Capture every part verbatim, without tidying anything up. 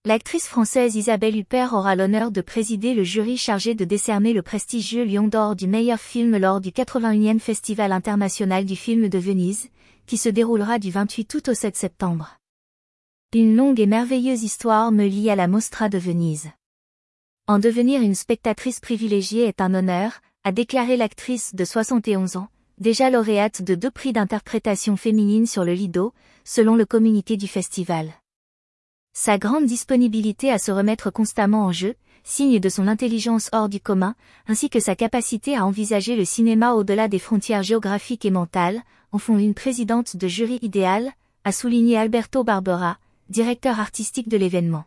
L'actrice française Isabelle Huppert aura l'honneur de présider le jury chargé de décerner le prestigieux Lion d'Or du meilleur film lors du quatre-vingt-unième Festival international du film de Venise, qui se déroulera du vingt-huit août au sept septembre. Une longue et merveilleuse histoire me lie à la Mostra de Venise. En devenir une spectatrice privilégiée est un honneur, a déclaré l'actrice de soixante et onze ans, déjà lauréate de deux prix d'interprétation féminine sur le Lido, selon le communiqué du festival. Sa grande disponibilité à se remettre constamment en jeu, signe de son intelligence hors du commun, ainsi que sa capacité à envisager le cinéma au-delà des frontières géographiques et mentales, en font une présidente de jury idéale, a souligné Alberto Barbera, directeur artistique de l'événement.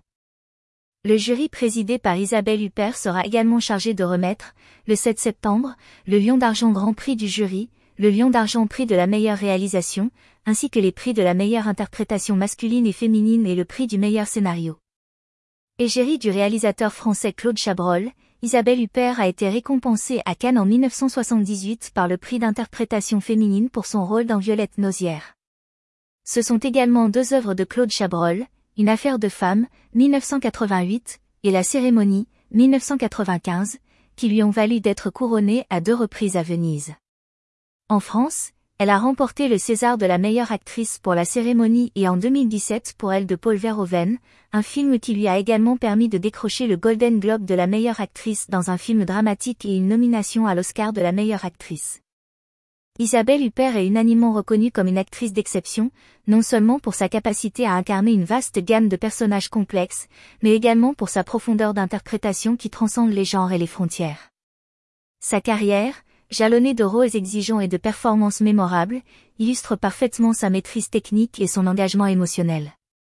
Le jury présidé par Isabelle Huppert sera également chargé de remettre, le sept septembre, le Lion d'Argent Grand Prix du jury, le Lion d'Argent Prix de la meilleure réalisation, ainsi que les prix de la meilleure interprétation masculine et féminine et le prix du meilleur scénario. Égérie du réalisateur français Claude Chabrol, Isabelle Huppert a été récompensée à Cannes en mille neuf cent soixante-dix-huit par le prix d'interprétation féminine pour son rôle dans Violette Nozière. Ce sont également deux œuvres de Claude Chabrol, Une affaire de femme, mille neuf cent quatre-vingt-huit, et La cérémonie, mille neuf cent quatre-vingt-quinze, qui lui ont valu d'être couronnée à deux reprises à Venise. En France, elle a remporté le César de la meilleure actrice pour La cérémonie et en deux mille dix-sept pour Elle de Paul Verhoeven, un film qui lui a également permis de décrocher le Golden Globe de la meilleure actrice dans un film dramatique et une nomination à l'Oscar de la meilleure actrice. Isabelle Huppert est unanimement reconnue comme une actrice d'exception, non seulement pour sa capacité à incarner une vaste gamme de personnages complexes, mais également pour sa profondeur d'interprétation qui transcende les genres et les frontières. Sa carrière, jalonnée de rôles exigeants et de performances mémorables, illustre parfaitement sa maîtrise technique et son engagement émotionnel.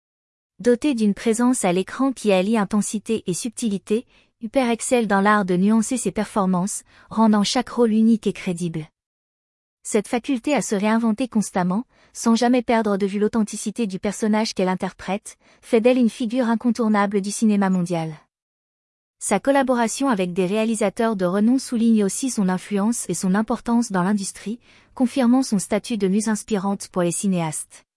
Dotée d'une présence à l'écran qui allie intensité et subtilité, Huppert excelle dans l'art de nuancer ses performances, rendant chaque rôle unique et crédible. Cette faculté à se réinventer constamment, sans jamais perdre de vue l'authenticité du personnage qu'elle interprète, fait d'elle une figure incontournable du cinéma mondial. Sa collaboration avec des réalisateurs de renom souligne aussi son influence et son importance dans l'industrie, confirmant son statut de muse inspirante pour les cinéastes.